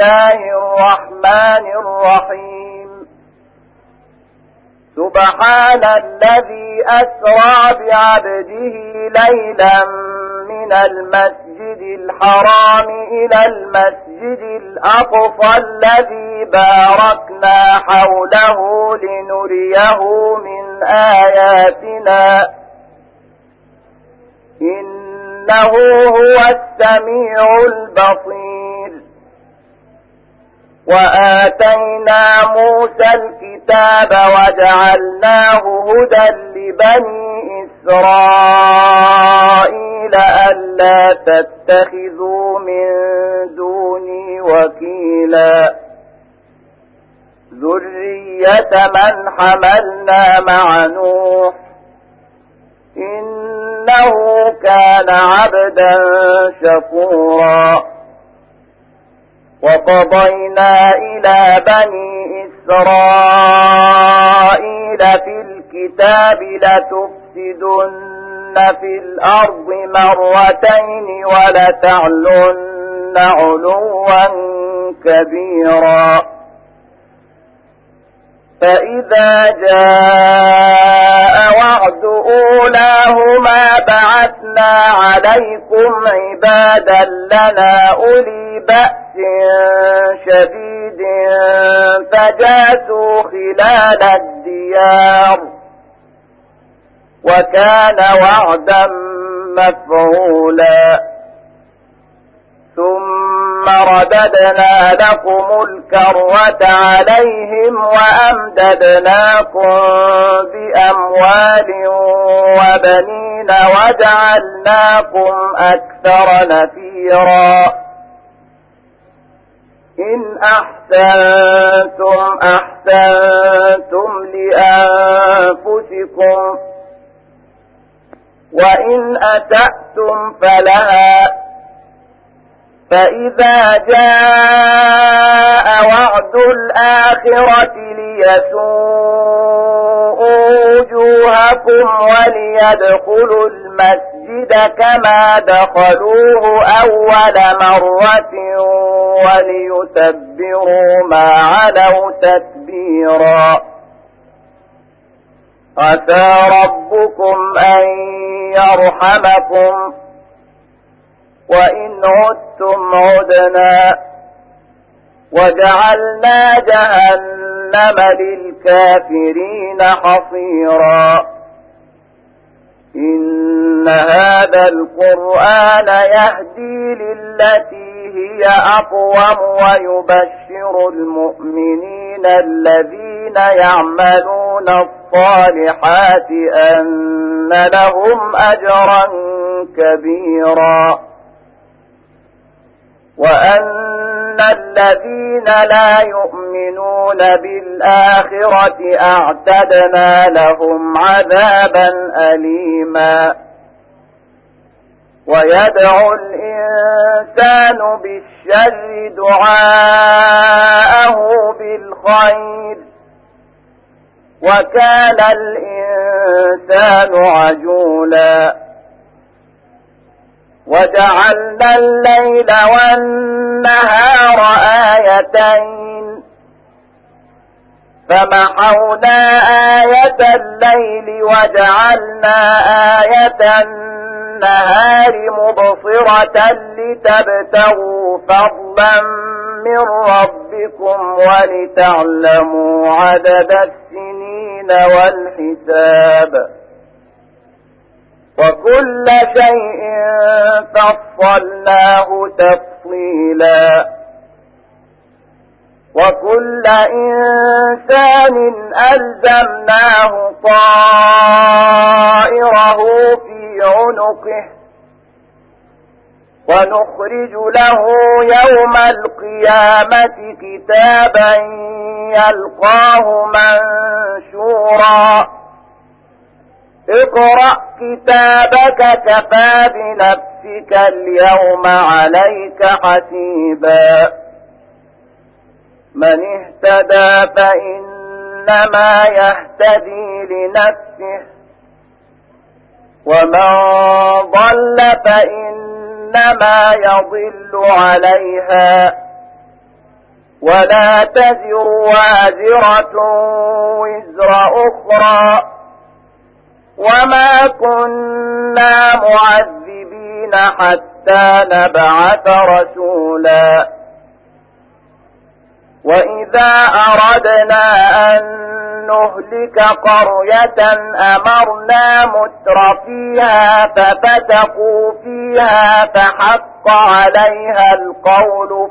الله الرحمن الرحيم سبحان الذي أسرى بعبده ليلا من المسجد الحرام إلى المسجد الأقصى الذي باركنا حوله لنريه من آياتنا إنه هو السميع البصير وآتينا موسى الكتاب وجعلناه هدى لبني إسرائيل ألا تتخذوا من دوني وكيلا ذرية من حملنا مع نوح إنه كان عبدا شكورا وقضينا إلى بني إسرائيل في الكتاب لتفسدن في الأرض مرتين ولتعلن علوا كبيرا فإذا جاء وعد أولاهما بعثنا عليكم عبادا لنا أولي بأس شديد فجاسوا خلال الديار وكان وعدا مفعولا ثم رددنا لكم الكرة عليهم وأمددناكم بأموال وبنين وجعلناكم أكثر نفيرا إن أحسنتم أحسنتم لأنفسكم وإن أسأتم فلها فإذا جاء وعد الآخرة ليسوءوا وجوهكم وليدخلوا المسجد كما دخلوه أول مرة وليتبروا ما علوا تتبيرا عسى ربكم أن يرحمكم وإن عدتم عدنا وجعلنا جهنم للكافرين حصيرا إن هذا القرآن يهدي للتي هي أقوم ويبشر المؤمنين الذين يعملون الصالحات أن لهم أجرا كبيرا وأن الذين لا يؤمنون بالآخرة أعتدنا لهم عذابا أليما ويدعو الإنسان بالشر دعاءه بالخير وكان الإنسان عجولا وجعلنا الليل والنهار آيتين فمحونا آية الليل وجعلنا آية النهار مبصرة لتبتغوا فضلا من ربكم ولتعلموا عدد السنين والحساب وكل شيء فصلناه تفصيلا وكل إنسان ألزمناه طائره في عنقه ونخرج له يوم القيامة كتابا يلقاه منشورا اقرأ كتابك كفى بنفسك اليوم عليك حسيبا من اهتدى فإنما يهتدي لنفسه ومن ضل فإنما يضل عليها ولا تزر وازرة وزر أخرى وما كنا معذبين حتى نبعث رسولا وإذا أردنا أن نهلك قرية أمرنا مترفيها ففتقوا فيها فحق عليها القول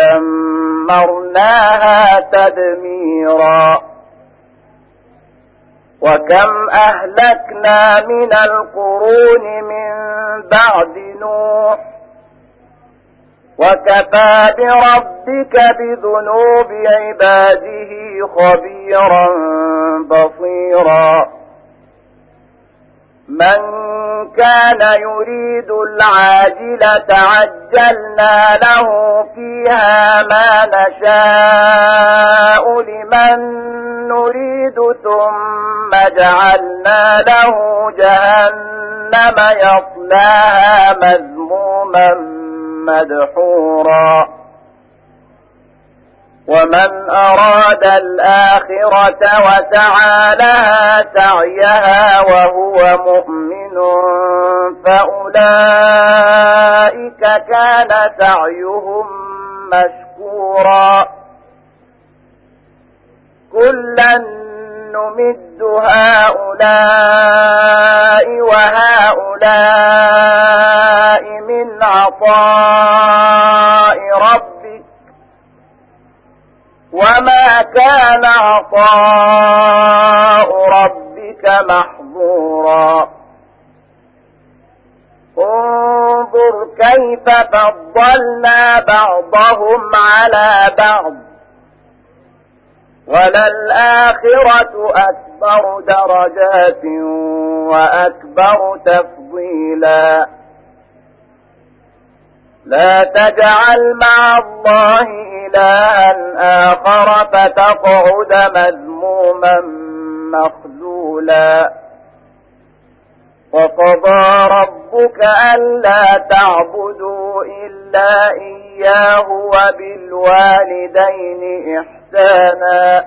فدمرناها تدميرا وكم أهلكنا من القرون من بعد نوح وكفى بربك بذنوب عباده خبيرا بصيرا من كان يريد العاجلة عجلنا له فيها ما نشاء لمن نريد ثم جعلنا له جهنم يصلاها مذموما مدحورا ومن أراد الآخرة وسعى لها سعيها وهو مؤمن فأولئك كان سعيهم مشكورا كلا نمد هؤلاء وهؤلاء من عطاء ربك وما كان عطاء ربك محظورا انظر كيف فضلنا بعضهم على بعض وللآخرة أكبر درجات وأكبر تفضيلا لا تجعل مع الله إلها آخر فتقعد مذموما مخذولا وقضى ربك ألا تعبدوا إلا إياه وبالوالدين إحسانا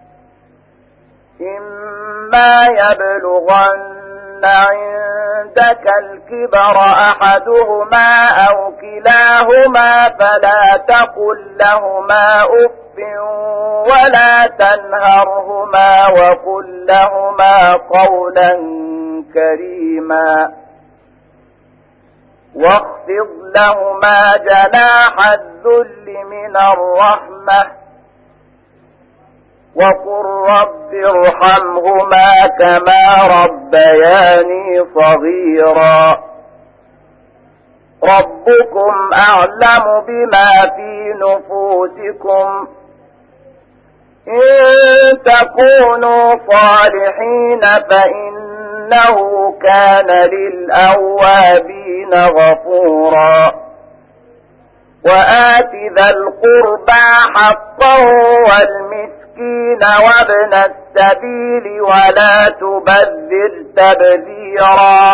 إما يبلغن عندك الكبر أحدهما أو كلاهما فلا تقل لهما أف ولا تنهرهما وقل لهما قولا كريما واخفض لهما جناح الذل من الرحمة وقل رب ارحمهما كما ربياني صغيرا ربكم أعلم بما في نفوسكم إن تكونوا صالحين فإنه كان للأوابين غفورا وآت ذا القربى حقه والمسكين وابن السبيل ولا تبذر تبذيرا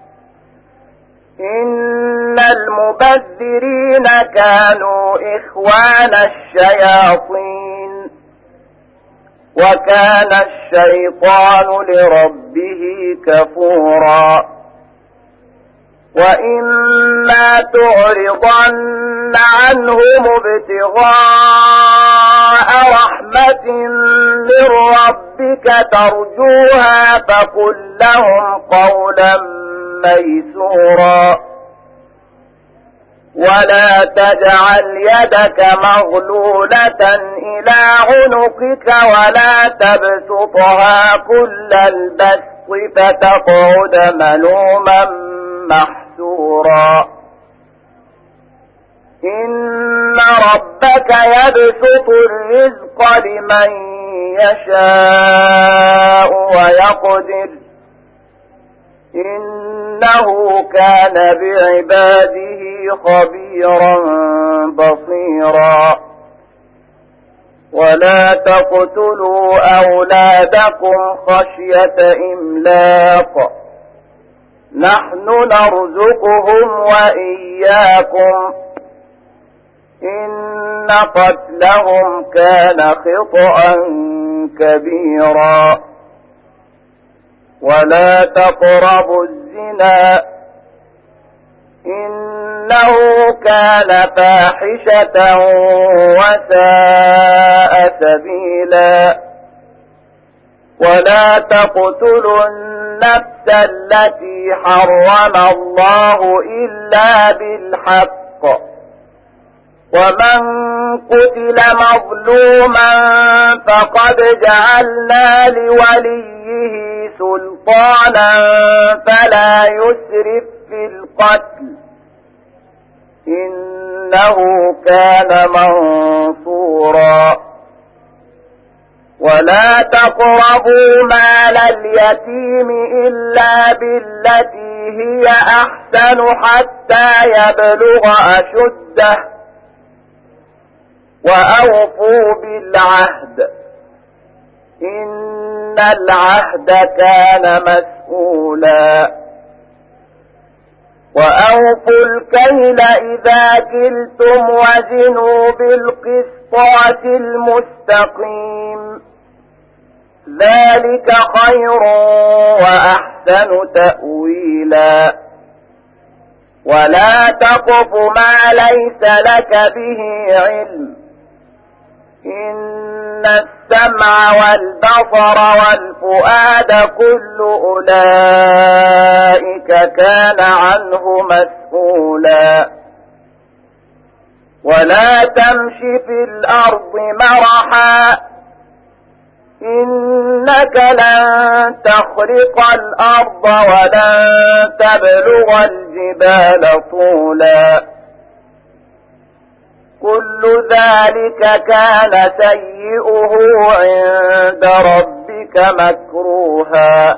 إن المبذرين كانوا إخوان الشياطين وكان الشيطان لربه كفورا وإما تعرضن عنهم ابتغاء رحمة من ربك ترجوها فقل لهم قولا ميسورا ولا تجعل يدك مغلولة إلى عنقك ولا تبسطها كل البسط فتقعد ملوما محسورا إن ربك يبسط الرزق لمن يشاء ويقدر إنه كان بعباده خبيرا بصيرا ولا تقتلوا أولادكم خشية إملاق نحن نرزقهم وإياكم إن قتلهم كان خطأ كبيرا ولا تقربوا الزنا إنه كان فاحشة وساء سبيلا ولا تقتلوا النفس التي حرم الله إلا بالحق ومن قتل مظلوما فقد جعلنا لوليه سلطانا فلا يسرف في القتل إنه كان منصورا ولا تقربوا مال اليتيم إلا بالتي هي أحسن حتى يبلغ أشده وأوفوا بالعهد إن العهد كان مسؤولا وأوفوا الكيل إذا كلتم وزنوا بالقسطاس المستقيم ذلك خير وأحسن تأويلا ولا تقف ما ليس لك به علم إن السمع والبصر والفؤاد كل أولئك كان عنه مسؤولا ولا تمش في الأرض مرحا إنك لن تخرق الأرض ولن تبلغ الجبال طولا كل ذلك كان سيئه عند ربك مكروها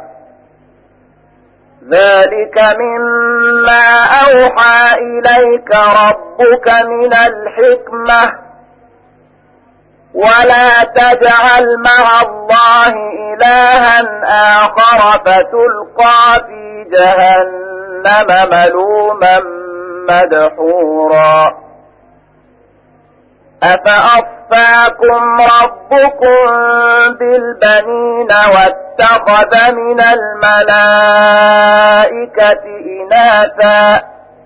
ذلك مما أوحى إليك ربك من الحكمة ولا تجعل مع الله إلها آخر فتلقى في جهنم ملوما مدحورا أفأصفاكم ربكم بالبنين واتخذ من الملائكة إناثا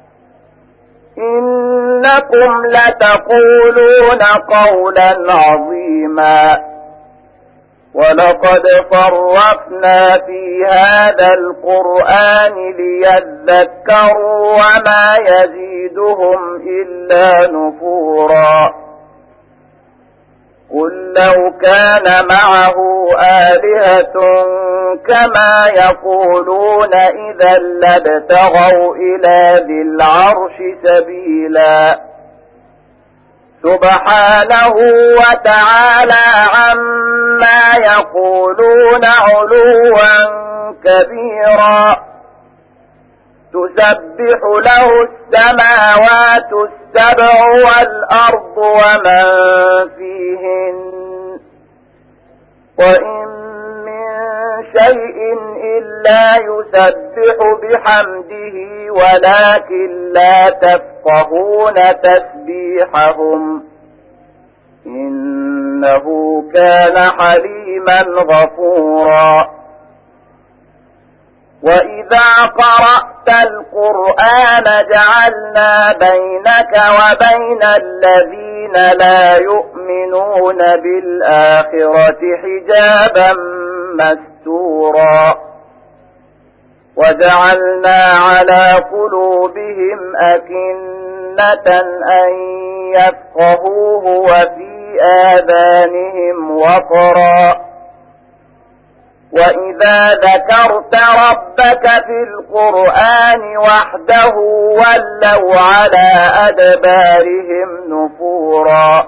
إنكم لتقولون قولا عظيما ولقد فرقنا في هذا القرآن ليذكروا وما يزيدهم إلا نفورا قل لو كان معه آلهة كما يقولون إذا لابتغوا إلى ذي العرش سبيلا سبحانه وتعالى عما يقولون علوا كبيرا تسبح له السماوات السبع والأرض ومن فيهن وإن من شيء إلا يسبح بحمده ولكن لا تفقهون تسبيحهم إنه كان حليما غفورا وإذا قرأت القرآن جعلنا بينك وبين الذين لا يؤمنون بالآخرة حجابا مستورا وجعلنا على قلوبهم أكنة أن يفقهوه وفي آذانهم وقرا وإذا ذكرت ربك في القرآن وحده ولوا على أدبارهم نفورا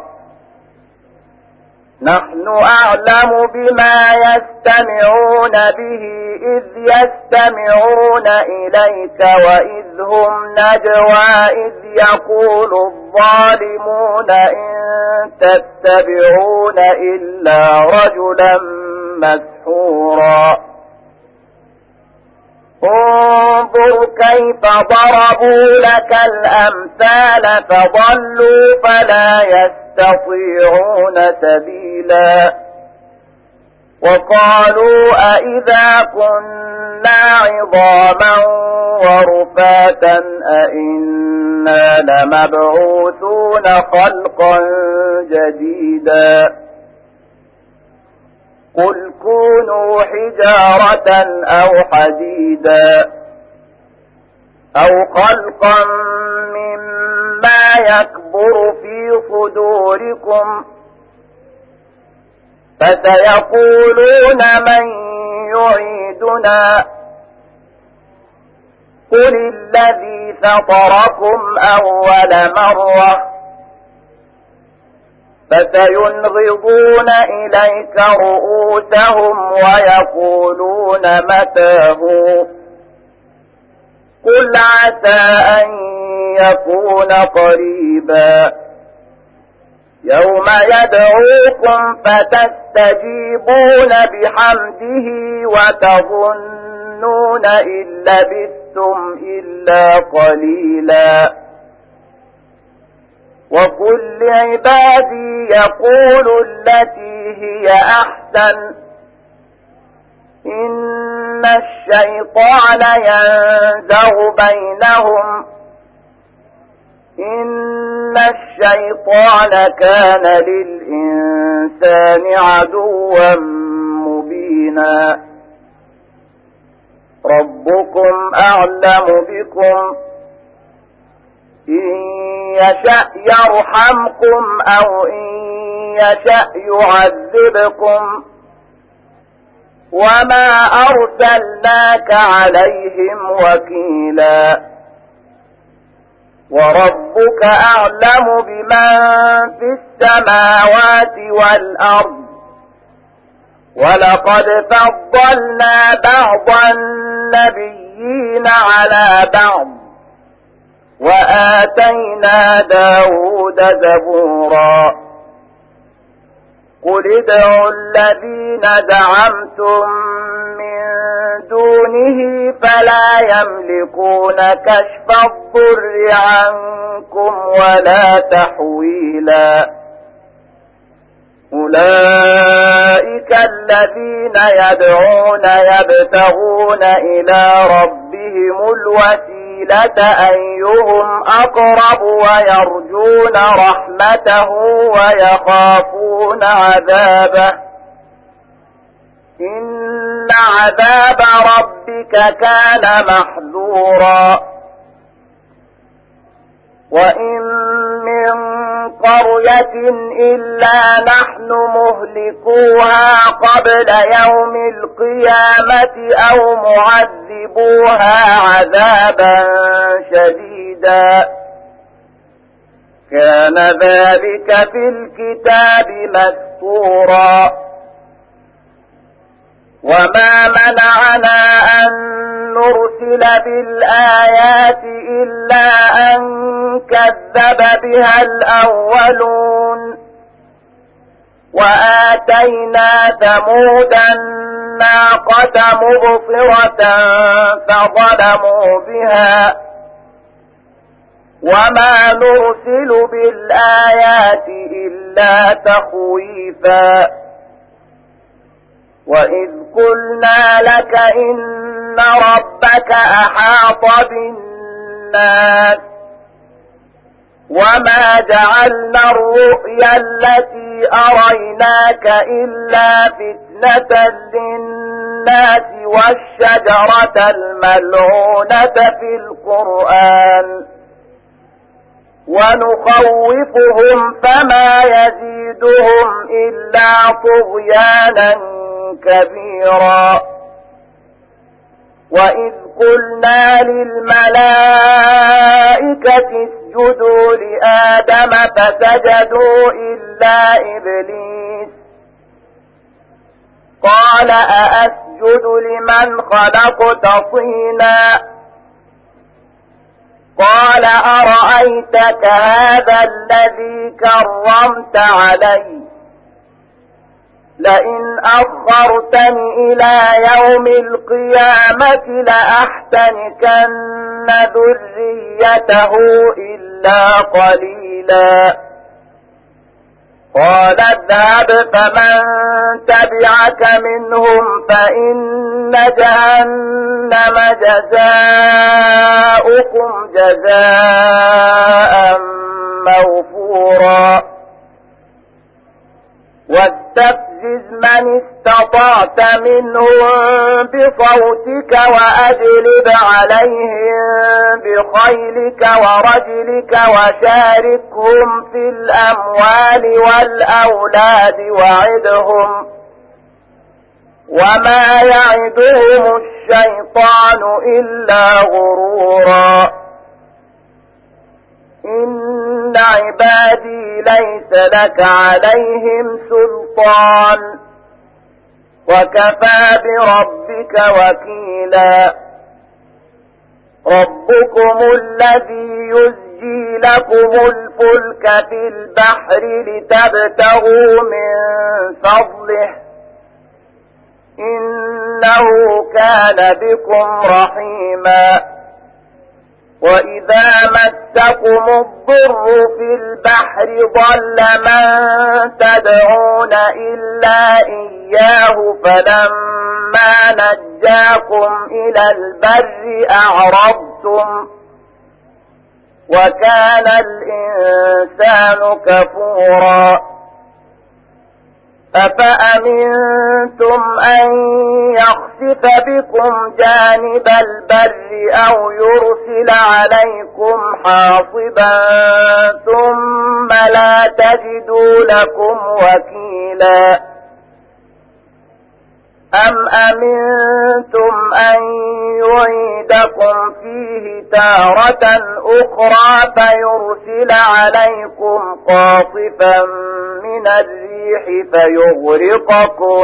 نحن أعلم بما يستمعون به إذ يستمعون إليك وإذ هم نجوى إذ يقول الظالمون إن تتبعون إلا رجلا مسحورا انظر كيف ضربوا لك الأمثال فضلوا فلا يستطيعون سبيلا وقالوا أئذا كنا عظاما ورفاتا أئنا لمبعوثون خلقا جديدا قل كونوا حجارة أو حديدا أو خلقا مما يكبر في صدوركم فسيقولون من يعيدنا قل الذي فطركم أول مرة فسينغضون إليك رؤوسهم ويقولون متى هو قل عسى أن يكون قريبا يوم يدعوكم فتستجيبون بحمده وتظنون إن لبثتم إلا قليلا وقل لعبادي يقول التي هي أحسن إن الشيطان ينزغ بينهم إن الشيطان كان للإنسان عدوا مبينا ربكم أعلم بكم إن يشأ يرحمكم أو إن يشأ يعذبكم وما أرسلناك عليهم وكيلا وربك أعلم بمن في السماوات والأرض ولقد فضلنا بعض النبيين على بعض وآتينا داود زبورا قل ادعوا الذين زعمتم من دونه فلا يملكون كشف الضر عنكم ولا تحويلا أولئك الذين يدعون يبتغون إلى ربهم الوسيلة أيهم أقرب ويرجون رحمته ويخافون عذابه إن عذاب ربك كان محذورا وإن من قرية إلا نحن مهلكوها قبل يوم القيامة أو معذبوها عذابا شديدا كان ذلك في الكتاب مسطورا وما منعنا أن نرسل بالآيات إلا أن كذب بها الأولون وآتينا ثمود الناقة مبصرة فظلموا بها وما نرسل بالآيات إلا تخويفا وإذ قلنا لك إن ربك أحاط بالناس وما جعلنا الرؤيا التي أريناك إلا فتنة للناس والشجرة الملعونة في القرآن ونخوفهم فما يزيدهم إلا طغيانا كبيرا وإذ قلنا للملائكة اسجدوا لآدم فسجدوا إلا إبليس قال أأسجد لمن خلقت طينا قال أرأيتك هذا الذي كرمت علي لئن أخرتني إلى يوم القيامة لأحتنكن ذريته إلا قليلا قال اذهب فمن تبعك منهم فإن جهنم جزاؤكم جزاء موفورا واستفزز من استطعت منهم بصوتك وأجلب عليهم بخيلك ورجلك وشاركهم في الأموال والأولاد وعدهم وما يعدهم الشيطان إلا غرورا إن عبادي ليس لك عليهم سلطان وكفى بربك وكيلا ربكم الذي يزجي لكم الفلك في البحر لتبتغوا من فضله إنه كان بكم رحيما وإذا مسكم الضر في البحر ضل من تدعون إلا إياه فلما نجاكم إلى البر أعرضتم وكان الإنسان كفورا أفأمنتم أن يخسف بكم جانب البر أو يرسل عليكم حاصبا ثم لا تجدوا لكم وكيلا أم أمنتم أن يعيدكم فيه تارة أخرى فيرسل عليكم قاصفا من الريح فيغرقكم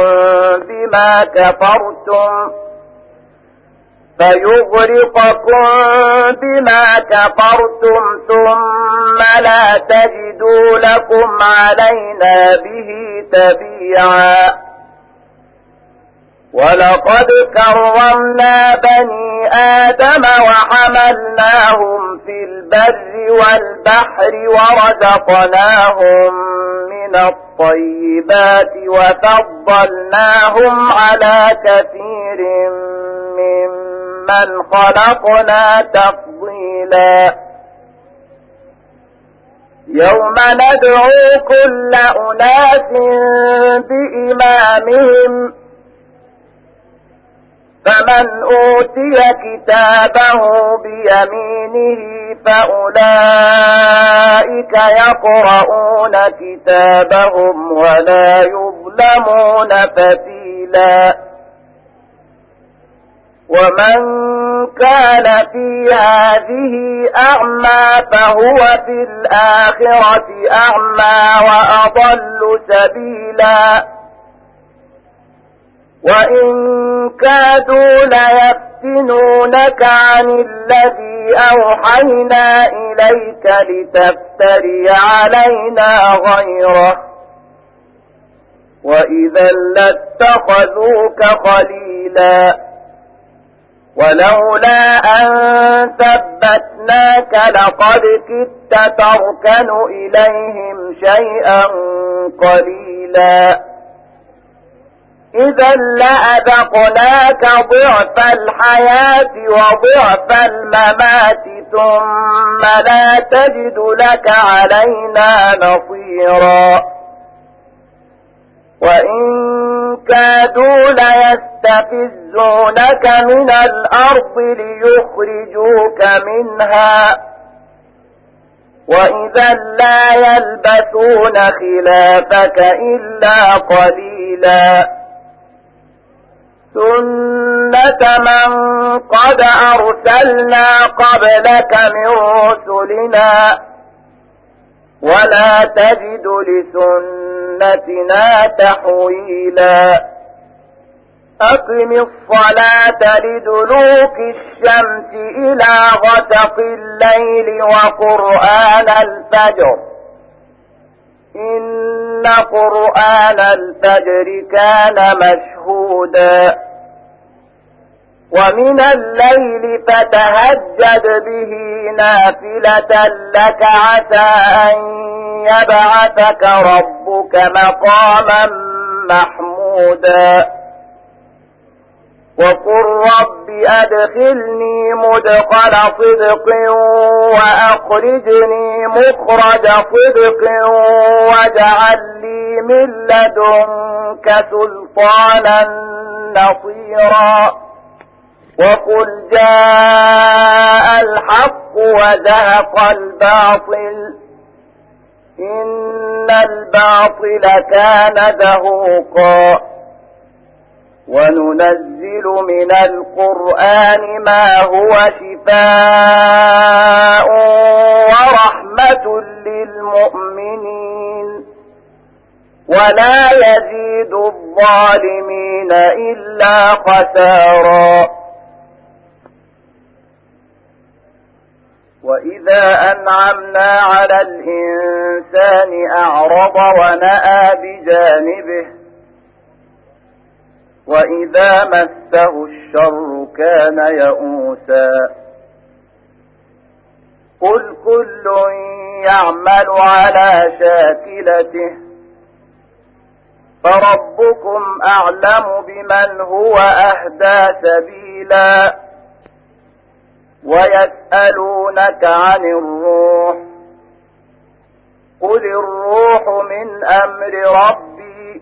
بما كفرتم ثم لا تجدوا لكم علينا به تبيعا ولقد كرمنا بني آدم وحملناهم في البر والبحر ورزقناهم من الطيبات وفضلناهم على كثير ممن خلقنا تفضيلا يوم ندعو كل أناس بإمامهم فمن أوتي كتابه بيمينه فأولئك يقرؤون كتابهم ولا يظلمون فتيلا ومن كان في هذه أعمى فهو في الآخرة أعمى وأضل سبيلا وإن كادوا ليفتنونك عن الذي أوحينا إليك لتفتري علينا غيره وإذا لاتخذوك خليلا ولولا أن ثبتناك لقد كدت تركن إليهم شيئا قليلا إذا لأذقناك ضعف الحياة وضعف الممات ثم لا تجد لك علينا نصيرا وإن كادوا ليستفزونك من الأرض ليخرجوك منها وإذا لا يلبثون خلافك إلا قليلا سنة من قد أرسلنا قبلك من رسلنا ولا تجد لسنتنا تحويلا أقم الصلاة لدلوك الشمس إلى غسق الليل وقرآن الفجر إن قرآن الفجر كان مشهودا ومن الليل فتهجد به نافلة لك عسى أن يبعثك ربك مقاما محمودا وقل رب أدخلني مدخل صدق وأخرجني مخرج صدق واجعل لي من لدنك سلطانا نصيرا وقل جاء الحق وزهق الباطل إن الباطل كان زهوقا وننزل من القرآن ما هو شفاء ورحمة للمؤمنين ولا يزيد الظالمين إلا خسارا وإذا أنعمنا على الإنسان أعرض ونأى بجانبه وإذا مسه الشر كان يئوسا قل كل يعمل على شاكلته فربكم أعلم بمن هو أهدى سبيلا ويسألونك عن الروح قل الروح من أمر ربي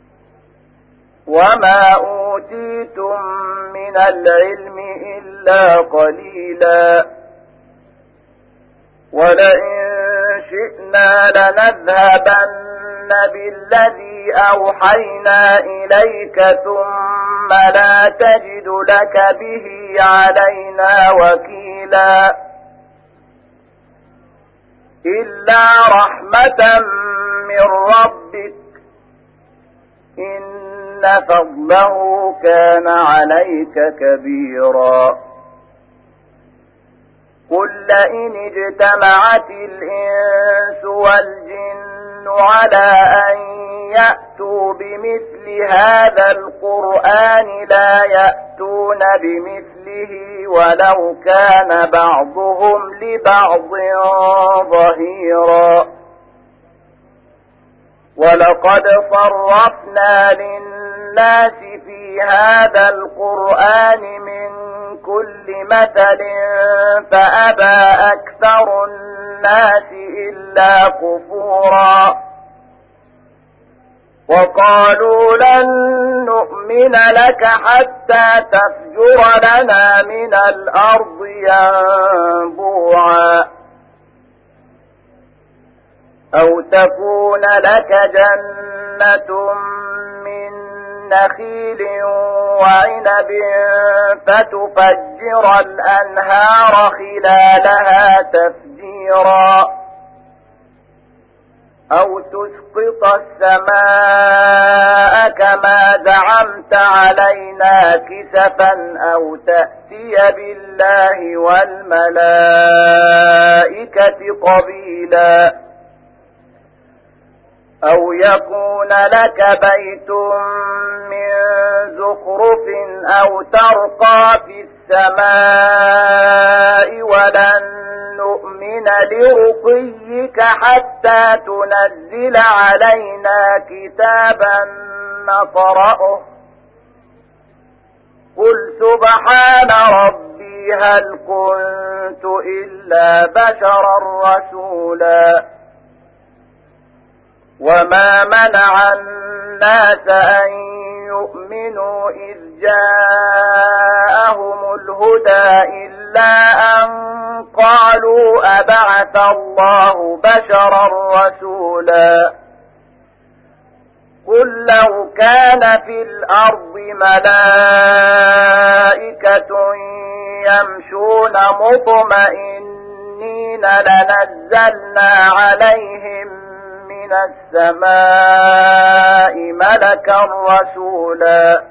وما أوتيتم من العلم إلا قليلا ولئن شئنا لنذهبن بالذي أوحينا إليك ثم لا تجد لك به علينا وكيلا إلا رحمة من ربك إن فضله كان عليك كبيرا قل لئن اجتمعت الإنس والجن على أن يأتوا بمثل هذا القرآن لا يأتون بمثله ولو كان بعضهم لبعض ظهيرا ولقد صرفنا للناس في هذا القرآن من كل مثل فأبى أكثر الناس إلا كفورا وقالوا لن نؤمن لك حتى تفجر لنا من الأرض ينبوعا أو تكون لك جنة من نخيل وعنب فتفجر الأنهار خلالها تفجيرا أو تسقط السماء كما زعمت علينا كسفا أو تأتي بالله والملائكة قبيلا أو يكون لك بيت من زخرف أو ترقى في السماء ولن نؤمن لرقيك حتى تنزل علينا كتابا نقرأه قل سبحان ربي هل كنت إلا بشرا رسولا وما منع الناس أن يؤمنوا إذ جاءهم الهدى إلا أن قالوا أبعث الله بشرا رسولا قل لو كان في الأرض ملائكة يمشون مطمئنين لنزلنا عليهم من السماء ملكا رسولا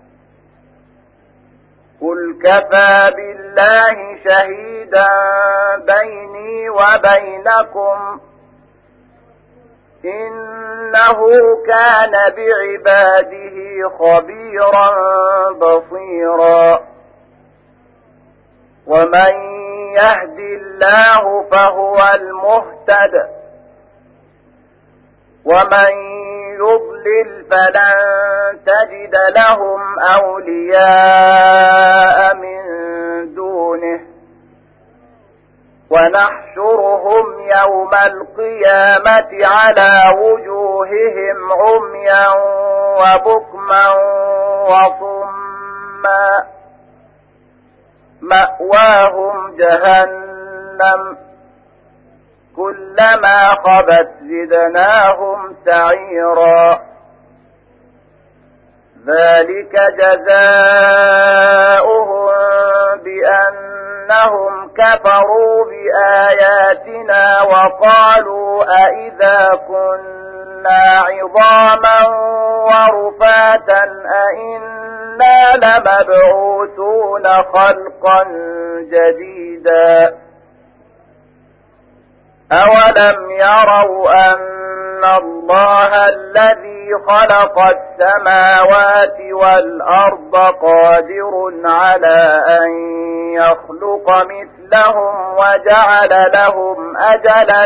قل كفى بالله شهيدا بيني وبينكم إنه كان بعباده خبيرا بصيرا ومن يهد الله فهو المهتد ومن يضلل فلن تجد لهم أولياء من دونه ونحشرهم يوم القيامة على وجوههم عميا وبكما وصما مأواهم جهنم كلما خبت زدناهم سعيرا ذلك جزاؤهم بأنهم كفروا بآياتنا وقالوا أئذا كنا عظاما ورفاتا أئنا لمبعوثون خلقا جديدا أولم يروا أن الله الذي خلق السماوات والأرض قادر على أن يخلق مثلهم وجعل لهم أجلا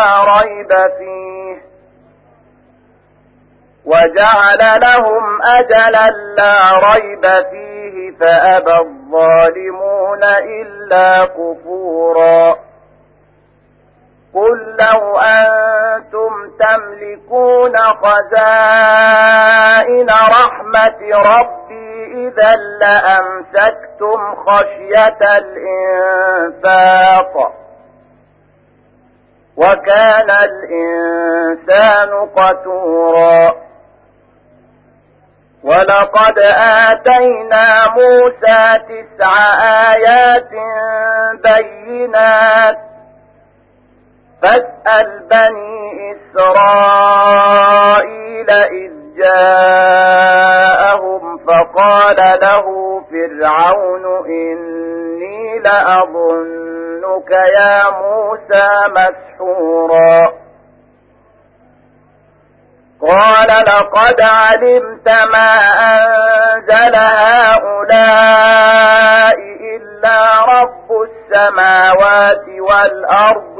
لا ريب فيه فأبى الظالمون إلا كفورا قل لو أنتم تملكون خزائن رحمة ربي إذا لأمسكتم خشية الإنفاق وكان الإنسان قتورا ولقد آتينا موسى 9 آيات بينات فاسأل بني إسرائيل إذ جاءهم فقال له فرعون إني لأظنك يا موسى مسحورا قال لقد علمت ما أنزل هؤلاء إلا رب السماوات والأرض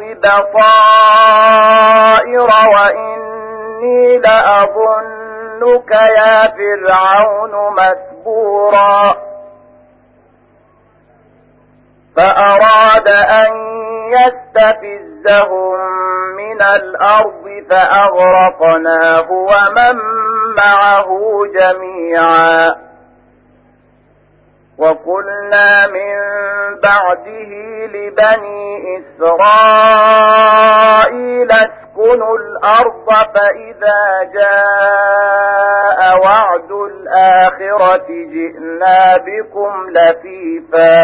بصائر وإني لأظنك يا فرعون مسبورا فأراد أن يستفزهم من الأرض فأغرقناه ومن معه جميعا وقلنا من بعده لبني إسرائيل اسكنوا الأرض فإذا جاء وعد الآخرة جئنا بكم لفيفا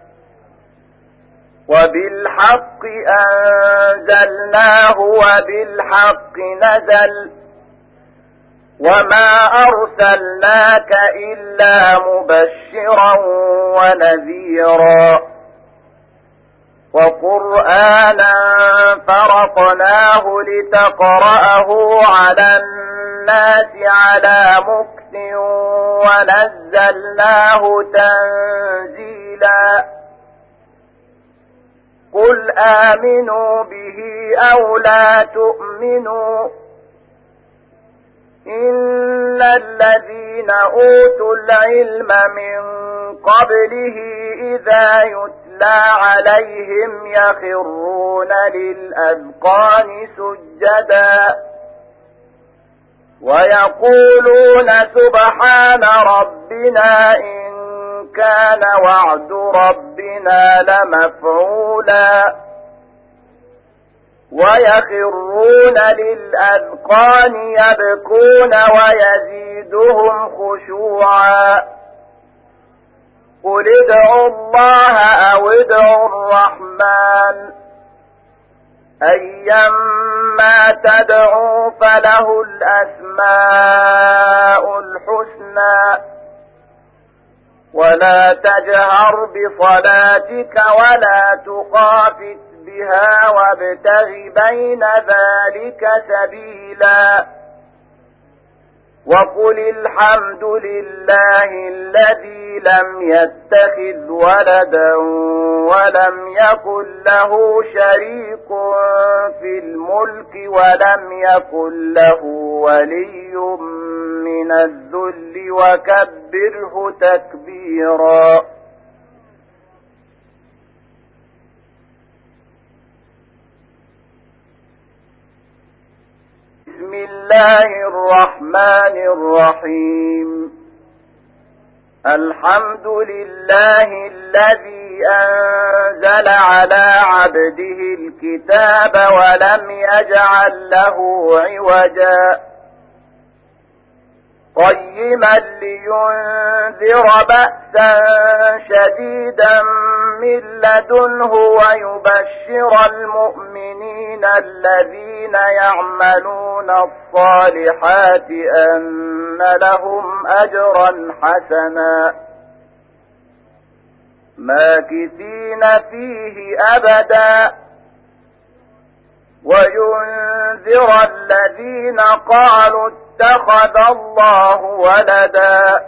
وبالحق أنزلناه وبالحق نزل وما أرسلناك إلا مبشرا ونذيرا وقرآنا فرقناه لتقرأه على الناس على مكث ونزلناه تنزيلا قل آمنوا به أو لا تؤمنوا إن الذين أوتوا العلم من قبله إذا يتلى عليهم يخرون للأذقان سجدا ويقولون سبحان ربنا إن كان وعد ربنا لمفعولا ويخرون للأذقان يبكون ويزيدهم خشوعا قل ادعوا الله أو ادعوا الرحمن أيما تدعوا فله الأسماء الحسنى ولا تجهر بصلاتك ولا تخافت بها وابتغ بين ذلك سبيلا وقل الحمد لله الذي لم يتخذ ولدا ولم يكن له شريك في الملك ولم يكن له ولي من الذل وكبره تكبيرا. بسم الله الرحمن الرحيم. الحمد لله الذي أنزل على عبده الكتاب ولم يجعل له عوجا قيما لينذر بأسا شديدا من لدنه ويبشر المؤمنين الذين يعملون الصالحات أن لهم أجرا حسنا ماكثين فيه أبدا وينذر الذين قالوا اتخذ الله ولدا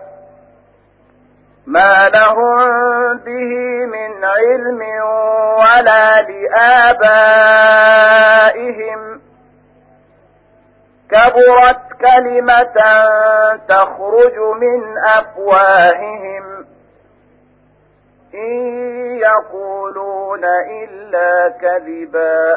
ما لهم به من علم ولا لآبائهم كبرت كلمة تخرج من أفواههم إن يقولون إلا كذبا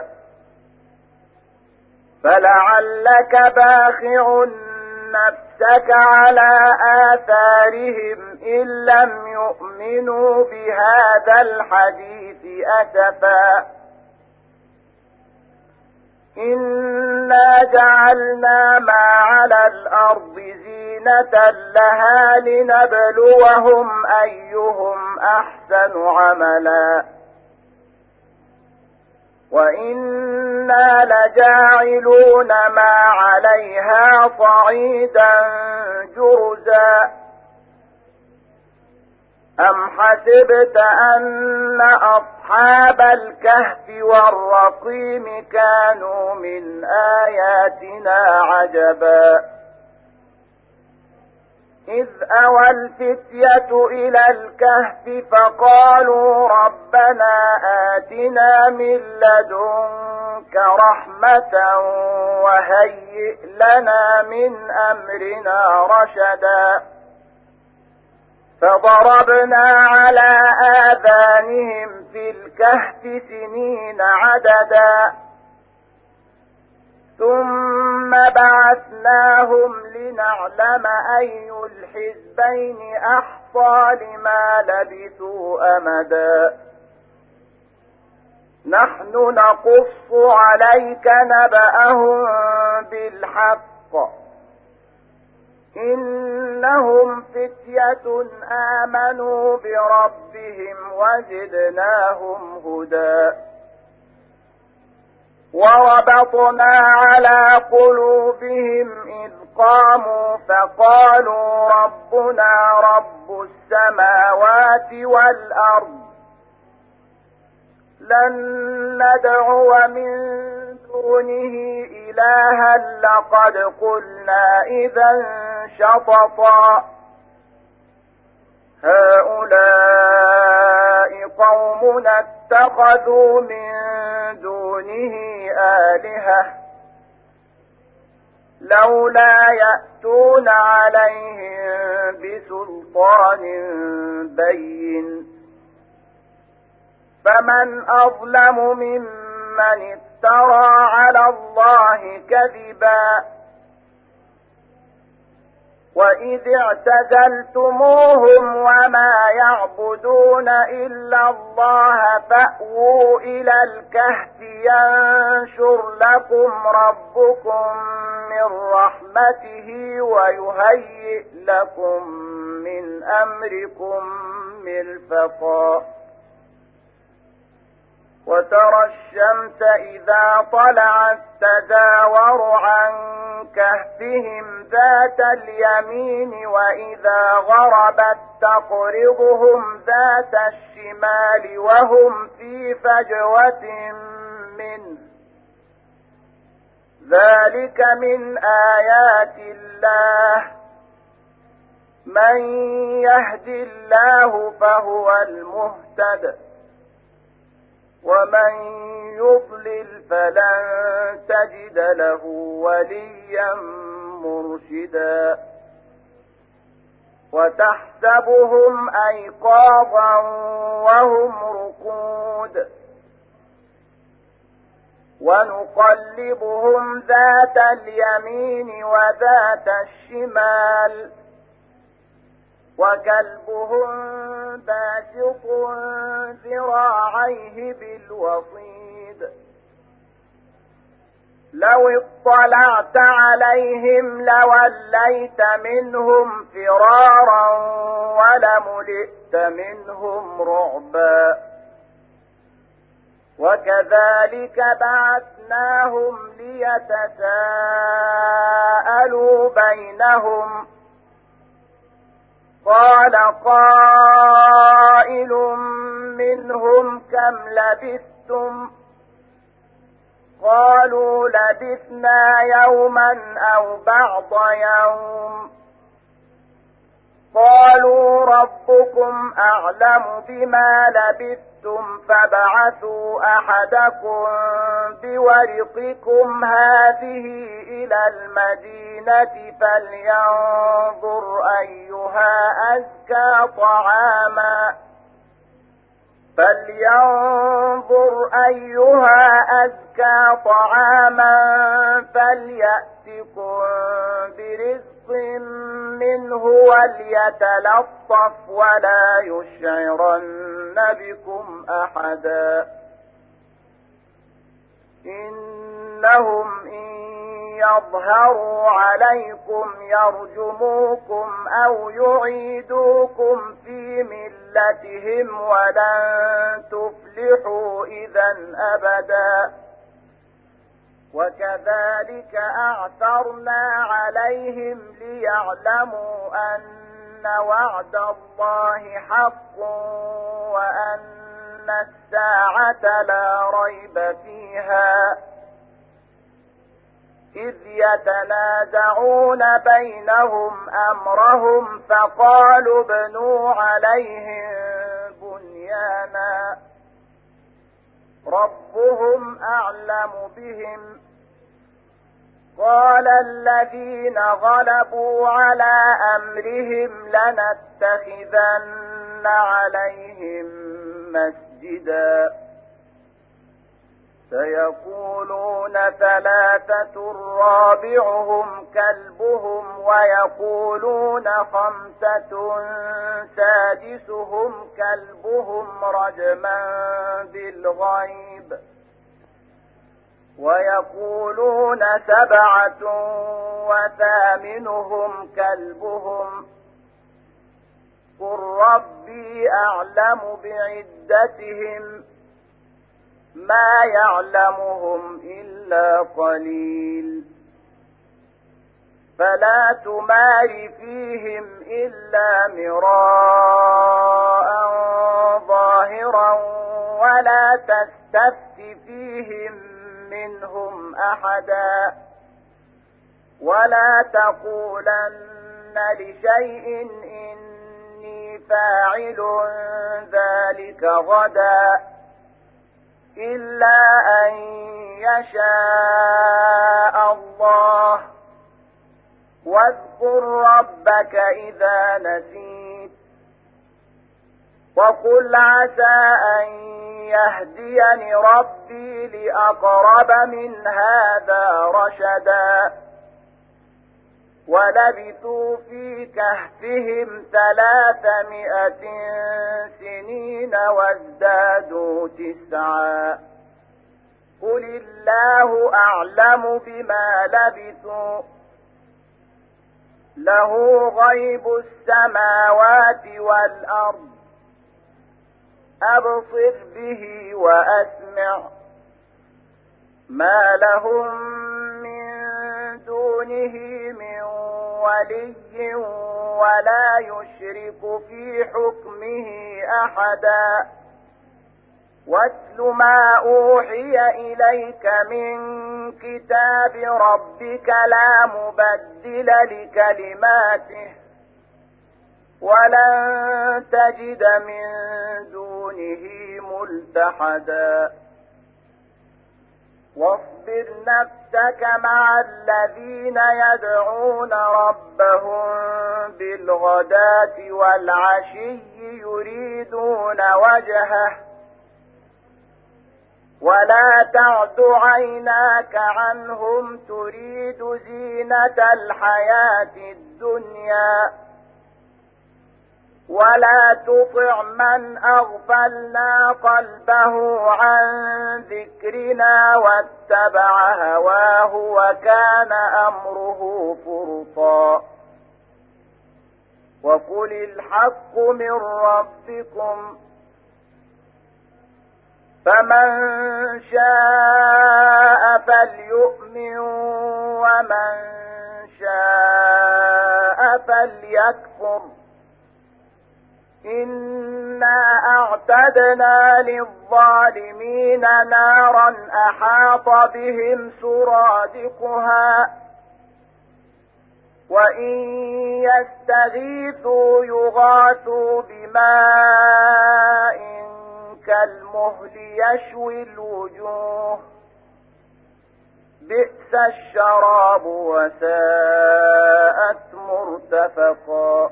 فلعلك باخع نفسك على آثارهم إن لم يؤمنوا بهذا الحديث أسفا إنا جعلنا ما على الأرض زينة لها لنبلوهم أيهم أحسن عملا وإنا لجاعلون ما عليها صعيدا جرزا أم حسبت أن أصحاب الكهف والرقيم كانوا من آياتنا عجبا إذ أوى الفتية إلى الكهف فقالوا ربنا آتنا من لدنك رحمة وهيئ لنا من أمرنا رشدا فضربنا على آذانهم في الكهف سنين عددا ثم بعثناهم لنعلم أي الحزبين أحصى لما لبثوا أمدا نحن نقص عليك نبأهم بالحق إنهم فتية آمنوا بربهم وزدناهم هدى وربطنا على قلوبهم إذ قاموا فقالوا ربنا رب السماوات والأرض لن ندعو من دونه إلها لقد قلنا إذا شططا هؤلاء قومنا اتخذوا من دونه آلهة لولا يأتون عليهم بسلطان بين فمن أظلم ممن افترى على الله كذبا وإذ اعتزلتموهم وما يعبدون إلا الله فأووا إلى الكهف ينشر لكم ربكم من رحمته ويهيئ لكم من أمركم مرفقا وترى الشمس إذا طلعت تزاور عن كهفهم ذات اليمين وإذا غربت تقرضهم ذات الشمال وهم في فجوة منه. ذلك من آيات الله، من يهد الله فهو المهتد، ومن يضلل فلن تجد له وليا مرشدا. وتحسبهم أيقاظا وهم رقود ونقلبهم ذات اليمين وذات الشمال وكلبهم باسط ذراعيه بالوصيد. لو اطلعت عليهم لوليت منهم فرارا ولملئت منهم رعبا. وكذلك بعثناهم ليتساءلوا بينهم، قال قائل منهم كم لبثتم؟ قالوا لبثنا يوما أو بعض يوم. قالوا ربكم أعلم بما لبثتم فابعثوا أحدكم بورقكم هذه إلى المدينة فلينظر أيها أزكى طعاما فليأتكم برزق منه وليتلطف ولا يشعرن بكم أحدا. إنهم إن يظهروا عليكم يرجموكم أو يعيدوكم في ملتهم ولن تفلحوا إذا أبدا. وكذلك أعثرنا عليهم ليعلموا أن وعد الله حق وأن الساعة لا ريب فيها، إذ يتنازعون بينهم أمرهم فقالوا ابنوا عليهم بنيانا ربهم أعلم بهم. قال الذين غلبوا على أمرهم لنتخذن عليهم مسجدا. سيقولون ثلاثة رابعهم كلبهم ويقولون خمسة سادسهم كلبهم رجما بالغيب ويقولون سبعة وثامنهم كلبهم قل ربي أعلم بعدتهم ما يعلمهم إلا قليل. فلا تمار فيهم إلا مراء ظاهرا ولا تستفت فيهم منهم أحدا ولا تقولن لشيء إني فاعل ذلك غدا إلا أن يشاء الله. واذكر ربك إذا نسيت وقل عسى أن يهديني ربي لأقرب من هذا رشدا. ولبثوا في كهفهم 300 سنين وازدادوا 9 قل الله أعلم بما لبثوا له غيب السماوات والأرض أبصر به وأسمع ما لهم من دونه من ولي ولا يشرك في حكمه أحدا واتل ما أوحي إليك من كتاب ربك لا مبدل لكلماته ولن تجد من دونه ملتحدا واصبر نفسك مع الذين يدعون ربهم بالغداة والعشي يريدون وجهه ولا تعد عيناك عنهم تريد زينة الحياة الدنيا ولا تطع من أغفلنا قلبه عن ذكرنا واتبع هواه وكان أمره فرطا وقل الحق من ربكم فمن شاء فليؤمن ومن شاء فليكفر إنا أعتدنا للظالمين نارا أحاط بهم سرادقها وإن يستغيثوا يغاثوا بماء كالمهل يشوي الوجوه بئس الشراب وساءت مرتفقا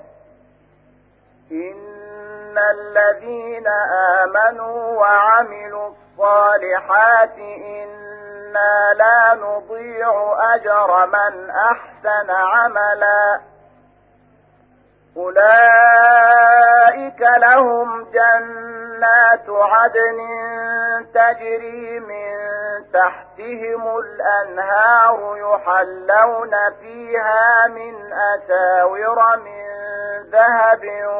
إن الذين آمنوا وعملوا الصالحات إنا لا نضيع أجر من أحسن عملا أولئك لهم جنات عدن تجري من تحتهم الأنهار يحلون فيها من أساور من ذهب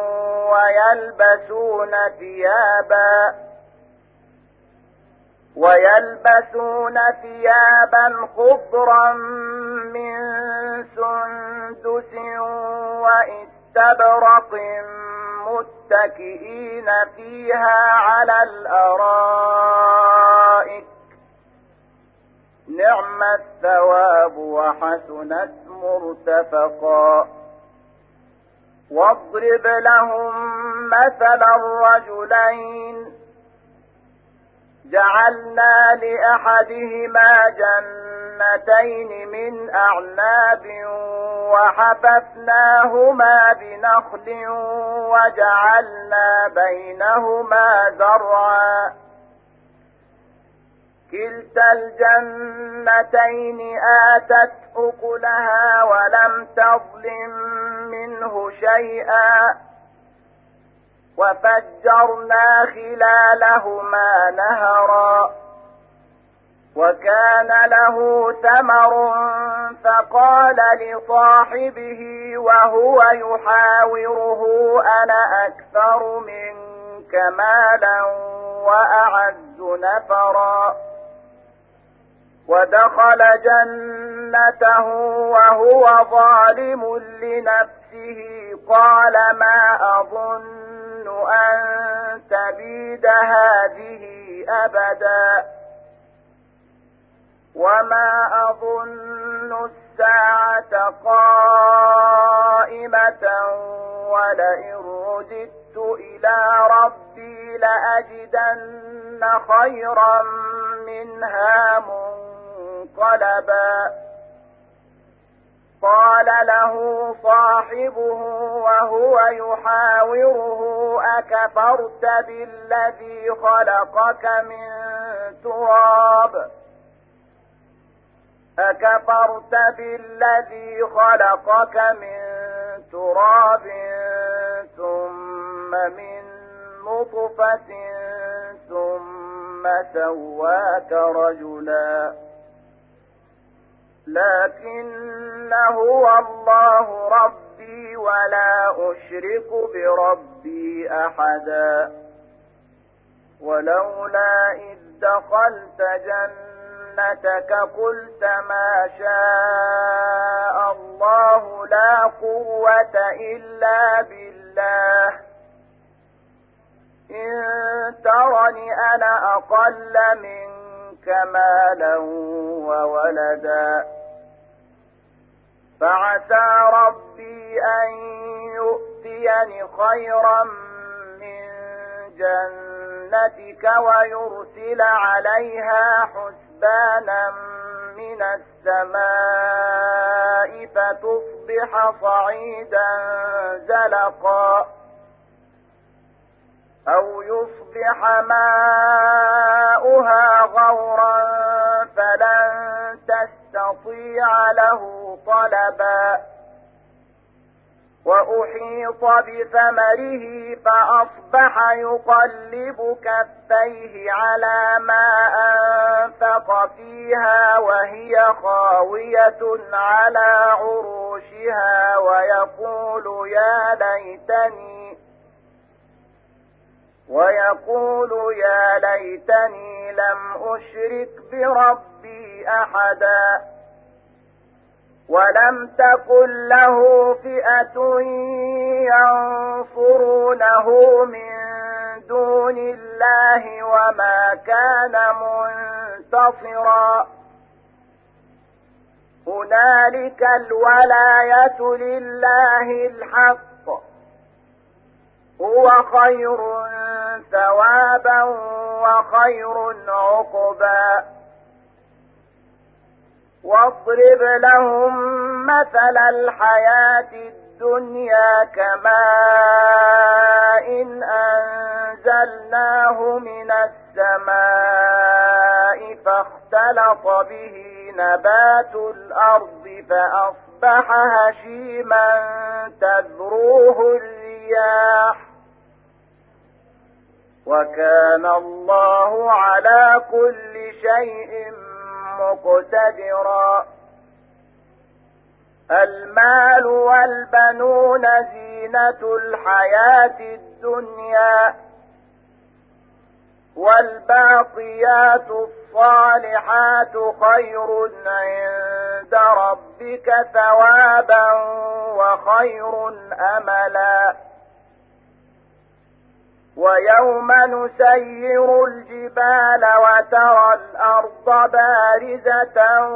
ويلبسون ثيابا خضرا من سندس واستبرق متكئين فيها على الأرائك نعم الثواب وحسنت مرتفقا واضرب لهم مثلا الرجلين جعلنا لأحدهما جنتين من أعناب وحففناهما بنخل وجعلنا بينهما زرعا كلتا الجنتين آتت أكلها ولم تظلم منه شيئا وفجرنا خلالهما نهرا وكان له ثمر فقال لصاحبه وهو يحاوره أنا أكثر منك مالا وأعز نفرا ودخل جنته وهو ظالم لنفسه قال ما أظن أن تبيد هذه أبدا وما أظن الساعة قائمة ولئن رددت إلى ربي لأجدن خيرا منها منقلبا قال له صاحبه وهو يحاوره أكفرت بالذي خلقك من تراب ثم من نطفة ثم سواك رجلا لكن هو الله ربي ولا أشرك بربي أحدا ولولا إذ دخلت جنتك قلت ما شاء الله لا قوة إلا بالله إن ترني أنا أقل منك مالا وولدا فعسى ربي أن يؤتيني خيرا من جنتك ويرسل عليها حسبانا من السماء فتصبح صعيدا زلقا أو يصبح ماؤها غورا فلن تستطيع له طلبا وأحيط بثمره فأصبح يقلب كفيه على ما أنفق فيها وهي خاوية على عروشها ويقول يا ليتني لم أشرك بربي أحدا ولم تكن له فئة ينصرونه من دون الله وما كان منتصرا هنالك الولاية لله الحق هو خير ثوابا وخير عقبا واضرب لهم مثل الحياة الدنيا كماء إن أنزلناه من السماء فاختلط به نبات الأرض فأصبح هشيما تذروه الرياح وكان الله على كل شيء مقتدرا المال والبنون زينة الحياة الدنيا والباقيات الصالحات خير عند ربك ثوابا وخير أملا ويوم نسير الجبال وترى الأرض بارزة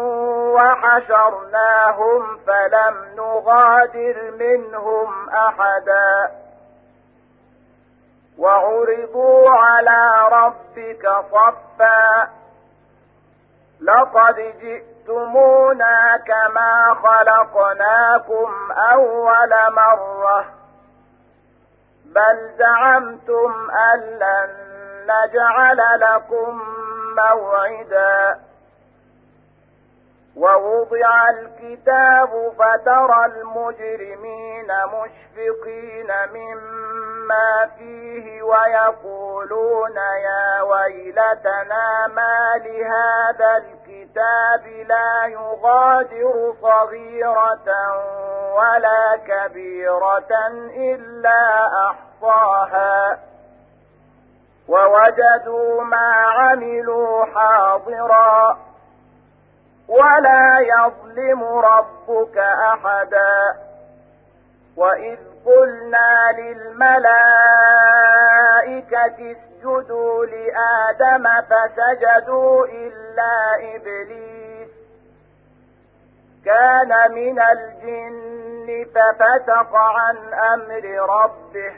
وحشرناهم فلم نغادر منهم أحدا وعرضوا على ربك صفا لقد جئتمونا كما خلقناكم أول مرة بل زعمتم أن لن نجعل لكم موعدا ووضع الكتاب فترى المجرمين مشفقين مما فيه ويقولون يا ويلتنا ما لهذا الكتاب لا يغادر صغيرة ولا كبيرة إلا أحصاها ووجدوا ما عملوا حاضرا ولا يظلم ربك أحدا وإذ قلنا للملائكة اسجدوا لآدم فسجدوا إلا إبليس كان من الجن ففسق عن أمر ربه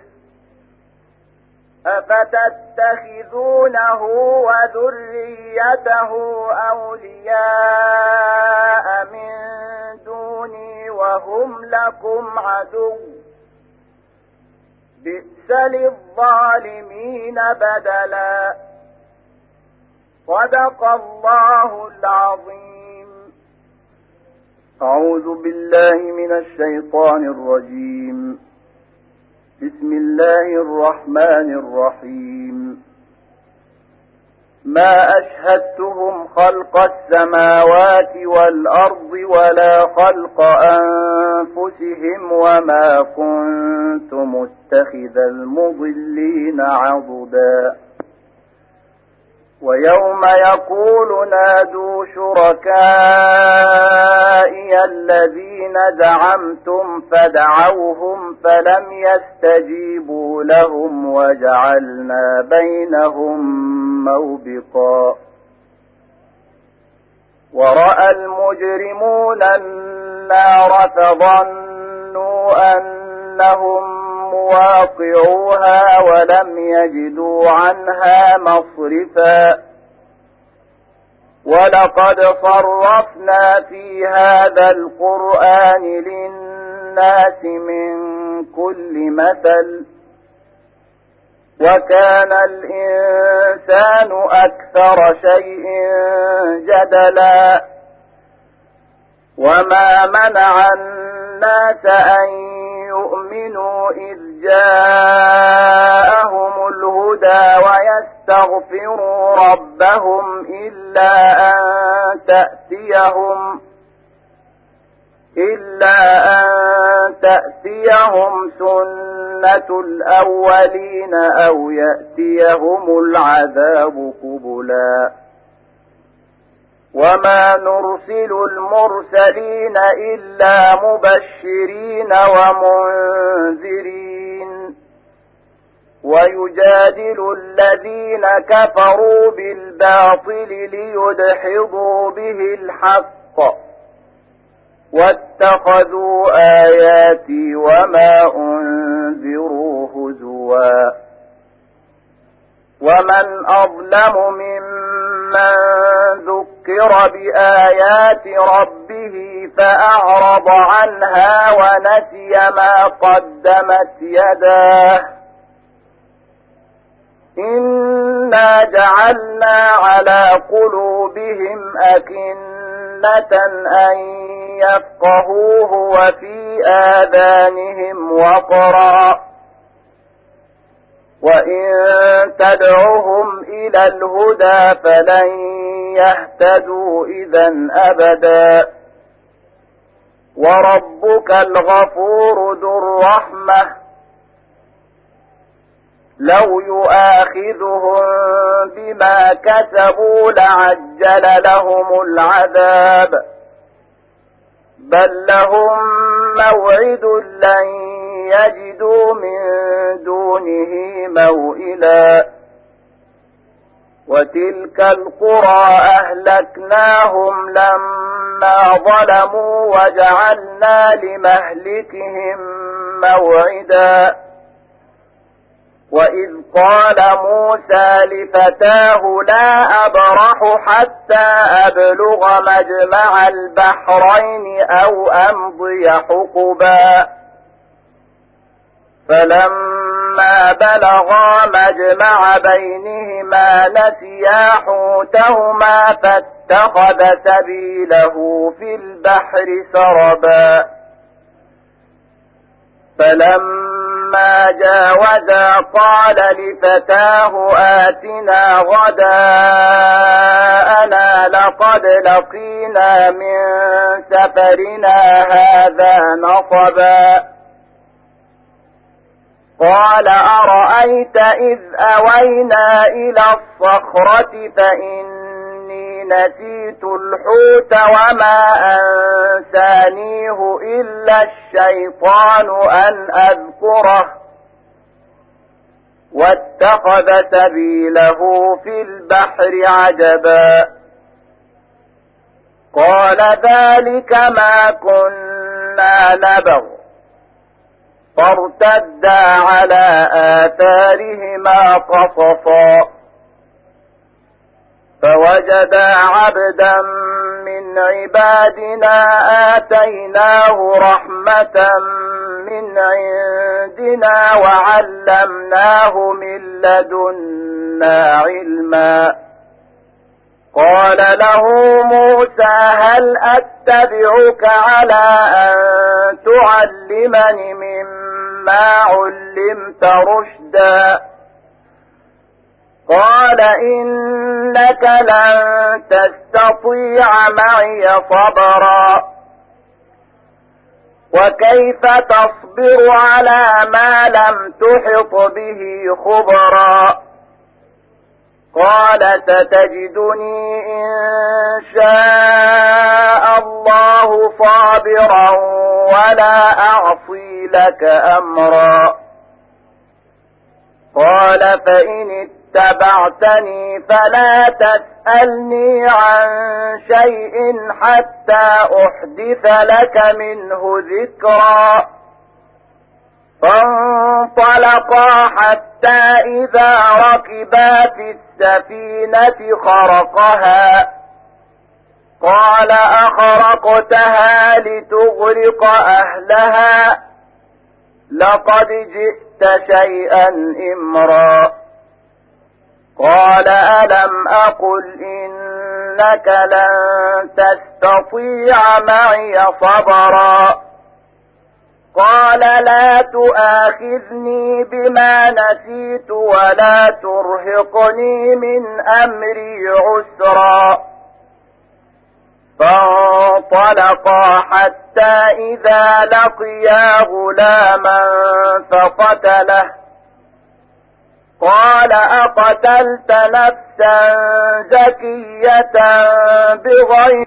أفتتخذونه وذريته أولياء من دوني وهم لكم عدو بئس للظالمين بدلا صدق الله العظيم. أعوذ بالله من الشيطان الرجيم. بسم الله الرحمن الرحيم. ما أشهدتهم خلق السماوات والأرض ولا خلق أنفسهم وما كنت متخذ المضلين عضدا ويوم يقول نادوا شركائي الذين زعمتم فدعوهم فلم يستجيبوا لهم وجعلنا بينهم موبقا ورأى المجرمون النار فظنوا أنهم مواقعوها ولم يجدوا عنها مصرفا ولقد صرفنا في هذا القرآن للناس من كل مثل وكان الإنسان أكثر شيء جدلا وما منع الناس أن يؤمنوا إذ جاءهم الهدى ويستغفروا ربهم إلا أن تأتيهم سنة الأولين أو يأتيهم العذاب قبلا وما نرسل المرسلين إلا مبشرين ومنذرين ويجادل الذين كفروا بالباطل ليدحضوا به الحق واتخذوا آياتي وما أنذروا هزوا ومن أظلم ممن ذكر بآيات ربه فأعرض عنها ونسي ما قدمت يداه إنا جعلنا على قلوبهم أكنة أن يفقهوه وفي آذانهم وقرا وإن تدعهم إلى الهدى فلن يهتدوا إذا أبدا وربك الغفور ذو الرحمة لو يؤاخذهم بما كسبوا لعجل لهم العذاب بل لهم موعد لن يجدوا من دونه موئلا وتلك القرى أهلكناهم لما ظلموا وجعلنا لمهلكهم موعدا وإذ قال موسى لفتاه لا أبرح حتى أبلغ مجمع البحرين أو أمضي حقبا فلما بلغا مجمع بينهما نسيا حوتهما فاتخذ سبيله في البحر سربا فلما جاوزا قال لفتاه آتنا غداءنا لقد لقينا من سفرنا هذا نصبا قال أرأيت إذ أوينا إلى الصخرة فإني نسيت الحوت وما أنسانيه إلا الشيطان أن أذكره واتخذ سبيله في البحر عجبا قال ذلك ما كنا نبغ فارتدا على آثارهما قصصا فوجدا عبدا من عبادنا آتيناه رحمة من عندنا وعلمناه من لدنا علما قال له موسى هل أتبعك على أن تعلمني مما علمت رشدا قال إنك لن تستطيع معي صبرا وكيف تصبر على ما لم تحط به خبرا قال ستجدني إن شاء الله صابرا ولا أعصي لك أمرا. قال فإن اتبعتني فلا تسألني عن شيء حتى أحدث لك منه ذكرا. فانطلقا حتى إذا ركبا في السفينة خرقها قال أخرقتها لتغرق أهلها لقد جئت شيئا إمرا. قال ألم أقل إنك لن تستطيع معي صبرا. قال لا تؤاخذني بما نسيت ولا ترهقني من أمري عسرا. فانطلقا حتى إذا لقيا غلاما فقتله قال أقتلت نفسا زكية بغير